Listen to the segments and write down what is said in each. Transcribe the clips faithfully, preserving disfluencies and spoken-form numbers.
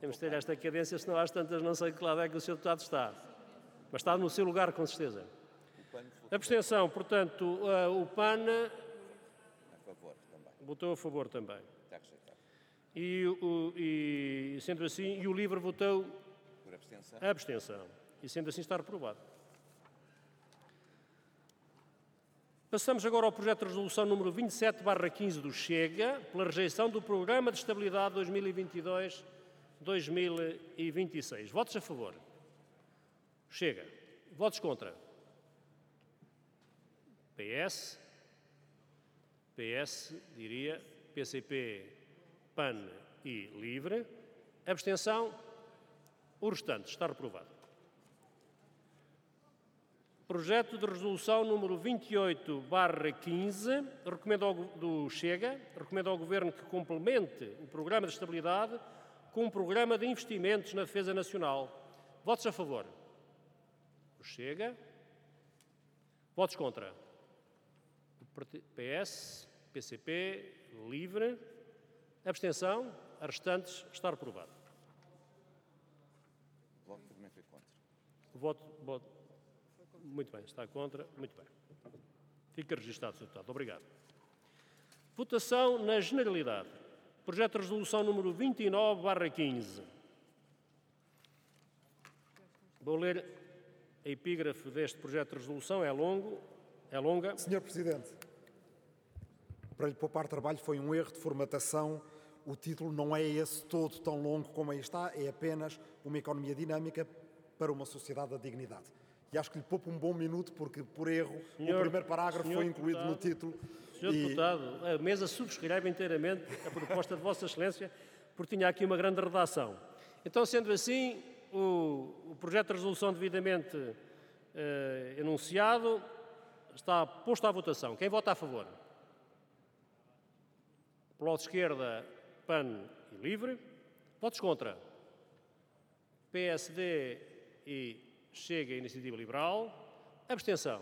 Temos de ter esta cadência, senão às tantas não sei de que lado é que o senhor Deputado está. Mas está no seu lugar, com certeza. Abstenção, portanto, uh, o P A N... A favor também. Votou a favor também. Está rejeitado. E, o, e, sendo assim, e o LIVRE votou... Por abstenção. A abstenção. E sendo assim está reprovado. Passamos agora ao projeto de resolução número vinte e sete barra quinze do Chega, pela rejeição do Programa de Estabilidade dois mil e vinte e dois a dois mil e vinte e seis. Votos a favor? Chega. Votos contra? P S, P S, diria, P C P, P A N e LIVRE. Abstenção? O restante está reprovado. Projeto de resolução número vinte e oito barra quinze, recomendo ao, do Chega, recomendo ao Governo que complemente o Programa de Estabilidade com um programa de investimentos na defesa nacional. Votos a favor? O Chega. Votos contra? P S, P C P, LIVRE. Abstenção? A restantes está reprovado. O Bloco também foi contra. O voto, voto. Muito bem, está contra. Muito bem. Fica registado, senhor Deputado. Obrigado. Votação na generalidade. Projeto de resolução número vinte e nove barra quinze. Vou ler a epígrafe deste projeto de resolução. É longo, é longa. senhor Presidente, para lhe poupar trabalho, foi um erro de formatação. O título não é esse todo tão longo como aí está, é apenas uma economia dinâmica para uma sociedade da dignidade. E acho que lhe poupa um bom minuto, porque, por erro, senhor, o primeiro parágrafo foi incluído deputado, no título. senhor e... Deputado, a mesa subscreve inteiramente a proposta de Vossa Excelência, porque tinha aqui uma grande redação. Então, sendo assim, o, o projeto de resolução devidamente eh, enunciado está posto à votação. Quem vota a favor? Bloco de Esquerda, P A N e LIVRE. Votos contra? P S D e Chega a Iniciativa Liberal. Abstenção.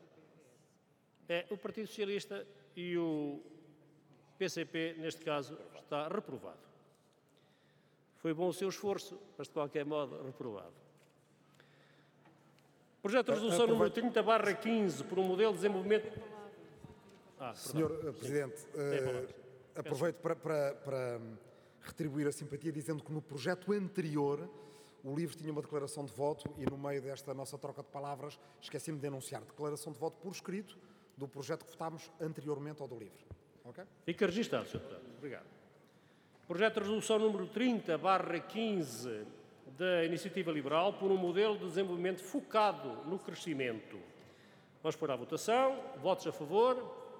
É o Partido Socialista e o P C P, neste caso, está reprovado. Foi bom o seu esforço, mas de qualquer modo reprovado. Projeto de resolução número trinta barra quinze, por um modelo de desenvolvimento... Ah, senhor Presidente, uh, aproveito para, para, para retribuir a simpatia dizendo que no projeto anterior o LIVRE tinha uma declaração de voto e, no meio desta nossa troca de palavras, esqueci-me de anunciar declaração de voto por escrito do projeto que votámos anteriormente ao do LIVRE. Okay? Fica registado, senhor Deputado. Obrigado. Projeto de resolução número trinta barra quinze da Iniciativa Liberal por um modelo de desenvolvimento focado no crescimento. Vamos pôr à votação. Votos a favor.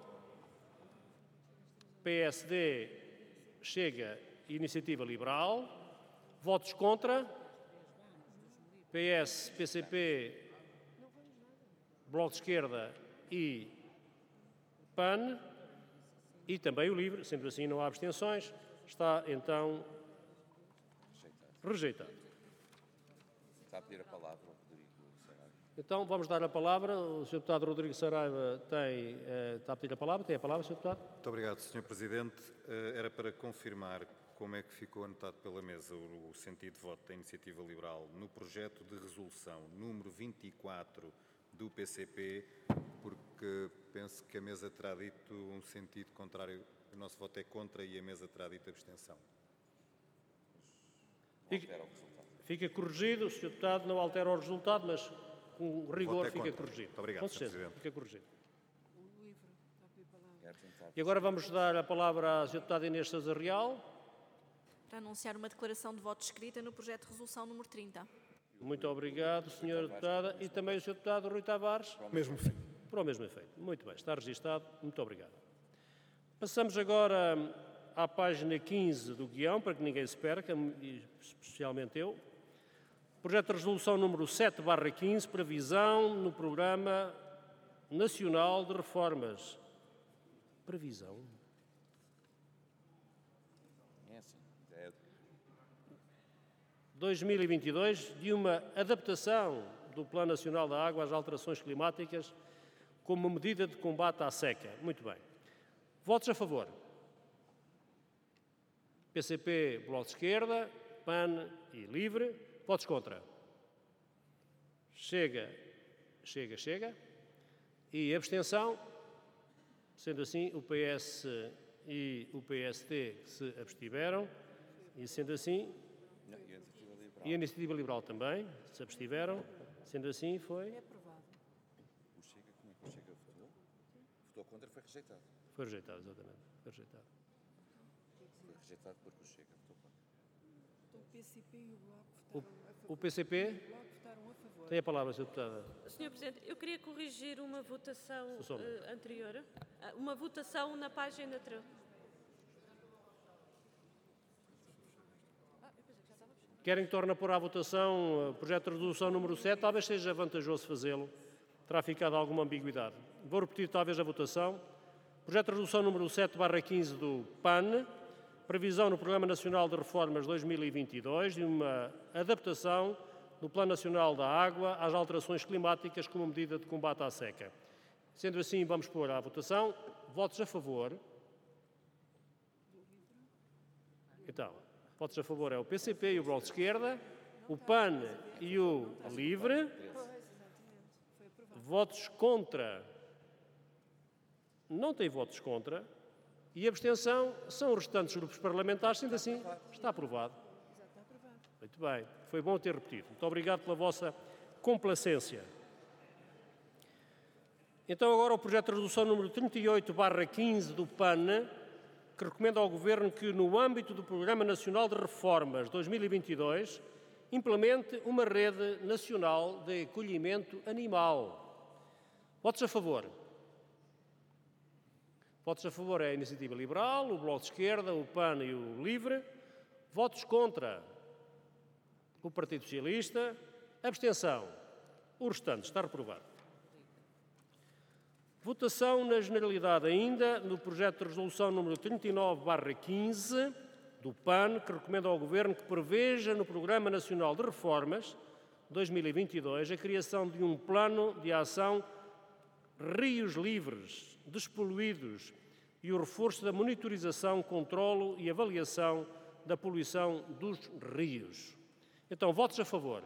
P S D, Chega e Iniciativa Liberal. Votos contra? P S, P C P, Bloco de Esquerda e P A N, e também o LIVRE, sendo assim não há abstenções, está então rejeitado. Está a pedir a palavra ao Rodrigo Saraiva. Então vamos dar a palavra. O senhor Deputado Rodrigo Saraiva tem, uh, está a pedir a palavra. Tem a palavra, senhor Deputado. Muito obrigado, senhor Presidente. Uh, era para confirmar como é que ficou anotado pela mesa o, o sentido de voto da Iniciativa Liberal no projeto de resolução número vinte e quatro do P C P, porque penso que a mesa terá dito um sentido contrário. O nosso voto é contra e a mesa terá dito abstenção. Fica, fica corrigido. O senhor Deputado não altera o resultado, mas com rigor é fica contra. Corrigido. Muito obrigado, com certeza, senhor Presidente. Fica corrigido. E agora vamos dar a palavra à senhora Deputada Inês Sousa Real. Para anunciar uma declaração de voto escrita no projeto de resolução número trinta. Muito obrigado, senhora Deputada. E também o senhor Deputado Rui Tavares. Para o mesmo fim. Para o mesmo efeito. Muito bem, está registado. Muito obrigado. Passamos agora à página quinze do guião, para que ninguém se perca, especialmente eu. Projeto de resolução número sete barra quinze, previsão no Programa Nacional de Reformas. Previsão? É assim. É... dois mil e vinte e dois, de uma adaptação do Plano Nacional da Água às alterações climáticas como medida de combate à seca. Muito bem. Votos a favor? P C P, Bloco de Esquerda. PAN e LIVRE. Votos contra? Chega, chega, chega. E abstenção? Sendo assim, o P S e o P S T que se abstiveram. E sendo assim... Não, e a Iniciativa Liberal. E a Iniciativa Liberal também se abstiveram. Sendo assim, foi... O Chega, como é que o Chega votou? Votou contra, foi rejeitado. Foi rejeitado, exatamente. Foi rejeitado. Foi rejeitado porque o Chega votou contra. O P C P e o Bloco votaram a favor. O P C P O Bloco votaram a favor. tem a palavra, senhora Deputada. senhor Presidente, eu queria corrigir uma votação Só um momento. eh, anterior. Ah, Uma votação na página treze. Querem que torne a pôr à votação o projeto de resolução número sete? Talvez seja vantajoso fazê-lo. Terá ficado alguma ambiguidade. Vou repetir talvez a votação. Projeto de resolução número sete barra quinze do PAN, previsão no Programa Nacional de Reformas dois mil e vinte e dois de uma adaptação no Plano Nacional da Água às alterações climáticas como medida de combate à seca. Sendo assim, vamos pôr à votação. Votos a favor. Então, votos a favor é o P C P e o Bloco de Esquerda, o PAN e o LIVRE. Votos contra. Não tem votos contra. E abstenção são os restantes grupos parlamentares, sendo assim, está aprovado. Muito bem, foi bom ter repetido. Muito obrigado pela vossa complacência. Então agora o projeto de resolução número trinta e oito barra quinze do PAN, que recomenda ao Governo que, no âmbito do Programa Nacional de Reformas dois mil e vinte e dois, implemente uma rede nacional de acolhimento animal. Votos a favor? Votos a favor é a Iniciativa Liberal, o Bloco de Esquerda, o PAN e o LIVRE. Votos contra? O Partido Socialista. Abstenção? O restante está reprovado. Votação na generalidade ainda no projeto de resolução número trinta e nove barra quinze do PAN, que recomenda ao Governo que preveja no Programa Nacional de Reformas dois mil e vinte e dois a criação de um plano de ação rios livres, despoluídos e o reforço da monitorização, controlo e avaliação da poluição dos rios. Então, votos a favor?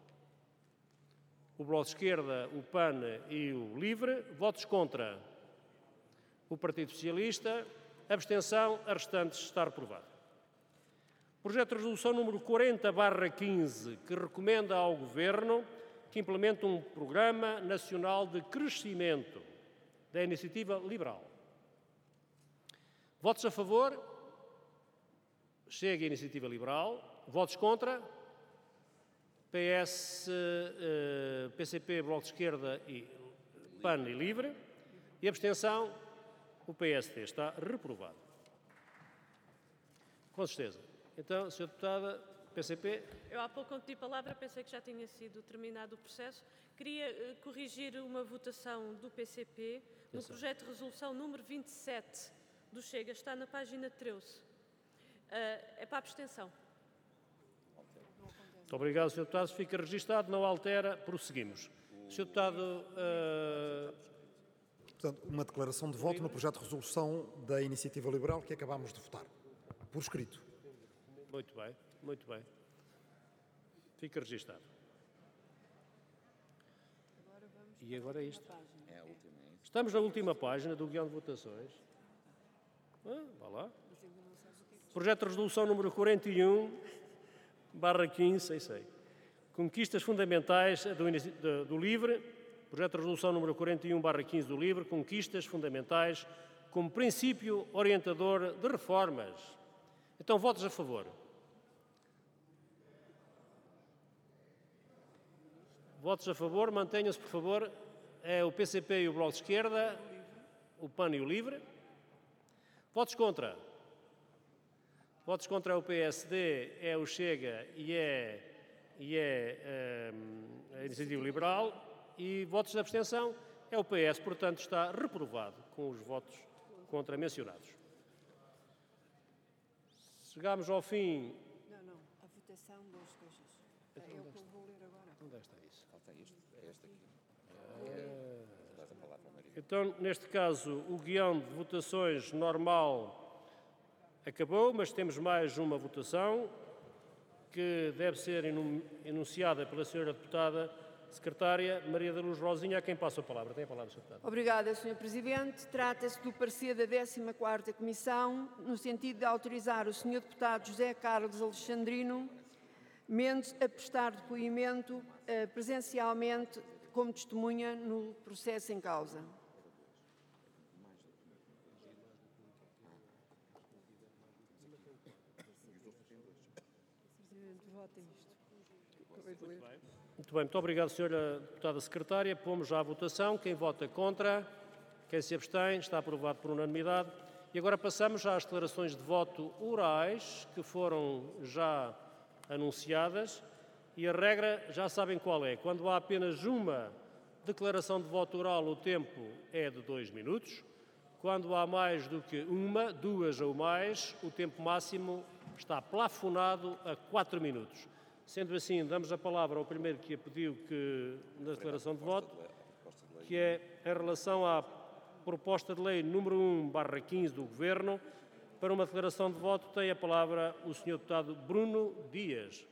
O Bloco de Esquerda, o PAN e o LIVRE. Votos contra? O Partido Socialista. Abstenção. A restantes está reprovado. Projeto de resolução número quarenta barra quinze, que recomenda ao Governo que implemente um Programa Nacional de Crescimento da Iniciativa Liberal. Votos a favor? Chega a Iniciativa Liberal. Votos contra? P S, uh, P C P, Bloco de Esquerda, e PAN e LIVRE. E abstenção? O P S T está reprovado. Com certeza. Então, senhora Deputada, P C P. Eu há pouco, quando pedi palavra, pensei que já tinha sido terminado o processo. Queria uh, corrigir uma votação do P C P no projeto de resolução número vinte e sete do Chega. Está na página treze. Uh, é para a abstenção. Muito obrigado, senhor Deputado. Se fica registado, não altera, prosseguimos. senhor Deputado... Uh... Portanto, uma declaração de voto no projeto de resolução da Iniciativa Liberal que acabámos de votar, por escrito. Muito bem, muito bem. Fica registado. E agora é isto. É a última, é isso? Estamos na última página do guião de votações. Ah, vá lá. Projeto de resolução número quarenta e um, barra quinze, sei, sei. Conquistas fundamentais do, do, do LIVRE. Projeto de resolução número quarenta e um, barra quinze do LIVRE. Conquistas fundamentais como princípio orientador de reformas. Então, votos a favor. Votos a favor, mantenham-se, por favor. É o P C P e o Bloco de Esquerda, o PAN e o LIVRE. Votos contra. Votos contra o P S D, é o Chega e é, e é um, a Iniciativa Liberal. E votos de abstenção é o P S, portanto está reprovado com os votos contra mencionados. Chegámos ao fim... Não, não, a votação das coisas. É o que eu vou ler agora. Onde está isso? Falta isto, é este aqui. É. Dás a palavra, Maria. Então, neste caso, o guião de votações normal acabou, mas temos mais uma votação, que deve ser enunciada pela senhora deputada secretária Maria da Luz Rosinha, a quem passo a palavra. Tem a palavra, senhora Deputada. Obrigada, senhor Presidente. Trata-se do parecer da décima quarta Comissão, no sentido de autorizar o senhor Deputado José Carlos Alexandrino Mendes a prestar depoimento uh, presencialmente como testemunha no processo em causa. Muito bem, muito obrigado, senhora Deputada Secretária. Pomos já à votação. Quem vota contra, quem se abstém, está aprovado por unanimidade. E agora passamos já às declarações de voto orais, que foram já anunciadas. E a regra já sabem qual é. Quando há apenas uma declaração de voto oral, o tempo é de dois minutos. Quando há mais do que uma, duas ou mais, o tempo máximo está plafonado a quatro minutos. Sendo assim, damos a palavra ao primeiro que a pediu que, na declaração de voto, que é em relação à proposta de lei número um barra quinze do Governo. Para uma declaração de voto tem a palavra o senhor Deputado Bruno Dias.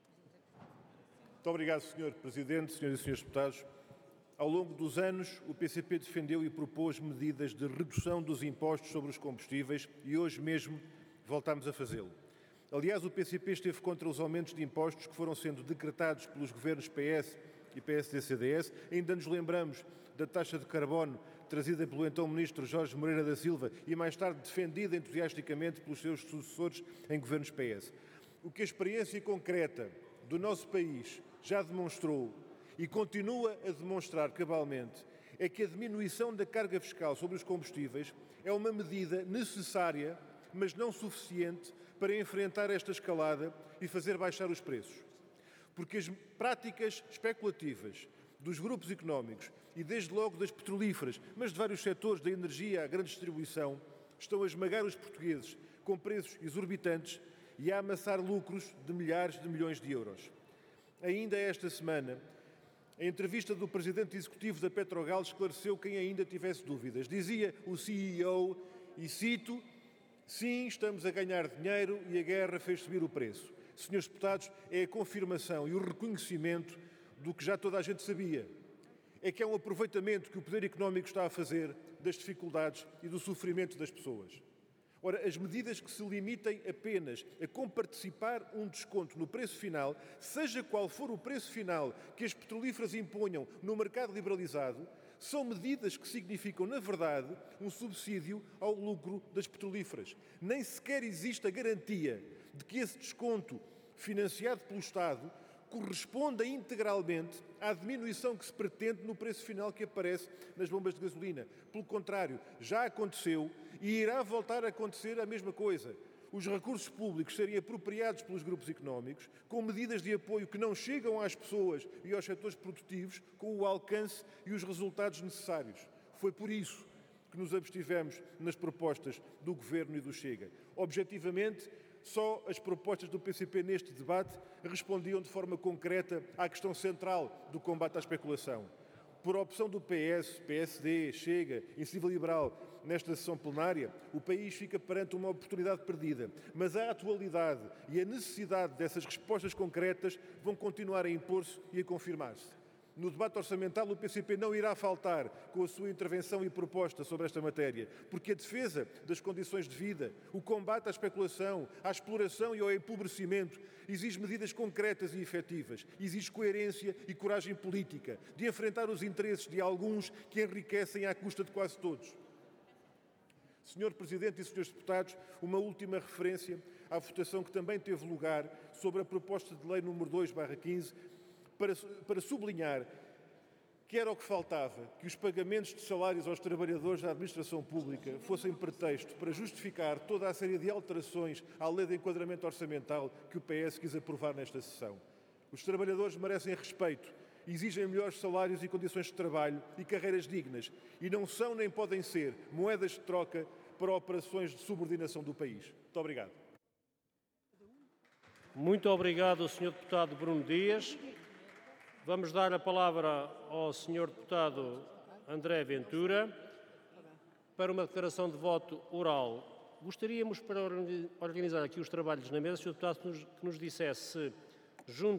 Muito obrigado, senhor Presidente, senhoras e senhores deputados. Ao longo dos anos, o P C P defendeu e propôs medidas de redução dos impostos sobre os combustíveis e hoje mesmo voltamos a fazê-lo. Aliás, o P C P esteve contra os aumentos de impostos que foram sendo decretados pelos governos P S e P S D C D S. Ainda nos lembramos da taxa de carbono trazida pelo então Ministro Jorge Moreira da Silva e mais tarde defendida entusiasticamente pelos seus sucessores em governos P S. O que a experiência concreta do nosso país já demonstrou e continua a demonstrar cabalmente é que a diminuição da carga fiscal sobre os combustíveis é uma medida necessária, mas não suficiente para enfrentar esta escalada e fazer baixar os preços. Porque as práticas especulativas dos grupos económicos e desde logo das petrolíferas, mas de vários setores, da energia à grande distribuição, estão a esmagar os portugueses com preços exorbitantes e a amassar lucros de milhares de milhões de euros. Ainda esta semana, a entrevista do Presidente Executivo da Petrogal esclareceu quem ainda tivesse dúvidas. Dizia o C E O, e cito: sim, estamos a ganhar dinheiro e a guerra fez subir o preço. Senhores deputados, é a confirmação e o reconhecimento do que já toda a gente sabia. É que é um aproveitamento que o poder económico está a fazer das dificuldades e do sofrimento das pessoas. Ora, as medidas que se limitem apenas a comparticipar um desconto no preço final, seja qual for o preço final que as petrolíferas imponham no mercado liberalizado, são medidas que significam, na verdade, um subsídio ao lucro das petrolíferas. Nem sequer existe a garantia de que esse desconto, financiado pelo Estado, corresponda integralmente à diminuição que se pretende no preço final que aparece nas bombas de gasolina. Pelo contrário, já aconteceu e irá voltar a acontecer a mesma coisa. Os recursos públicos serem apropriados pelos grupos económicos com medidas de apoio que não chegam às pessoas e aos setores produtivos com o alcance e os resultados necessários. Foi por isso que nos abstivemos nas propostas do Governo e do Chega. Objetivamente, só as propostas do P C P neste debate respondiam de forma concreta à questão central do combate à especulação. Por opção do P S, P S D, Chega, Iniciativa Liberal, nesta sessão plenária, o país fica perante uma oportunidade perdida. Mas a atualidade e a necessidade dessas respostas concretas vão continuar a impor-se e a confirmar-se. No debate orçamental, o P C P não irá faltar com a sua intervenção e proposta sobre esta matéria, porque a defesa das condições de vida, o combate à especulação, à exploração e ao empobrecimento exige medidas concretas e efetivas, exige coerência e coragem política de enfrentar os interesses de alguns que enriquecem à custa de quase todos. senhor Presidente e senhores deputados, uma última referência à votação que também teve lugar sobre a proposta de lei número dois barra quinze, Para, para sublinhar que era o que faltava, que os pagamentos de salários aos trabalhadores da administração pública fossem pretexto para justificar toda a série de alterações à lei de enquadramento orçamental que o P S quis aprovar nesta sessão. Os trabalhadores merecem respeito, exigem melhores salários e condições de trabalho e carreiras dignas e não são nem podem ser moedas de troca para operações de subordinação do país. Muito obrigado. Muito obrigado, senhor Deputado Bruno Dias. Vamos dar a palavra ao senhor Deputado André Ventura para uma declaração de voto oral Gostaríamos, para organizar aqui os trabalhos na mesa, senhor Deputado, que nos, que nos dissesse, junto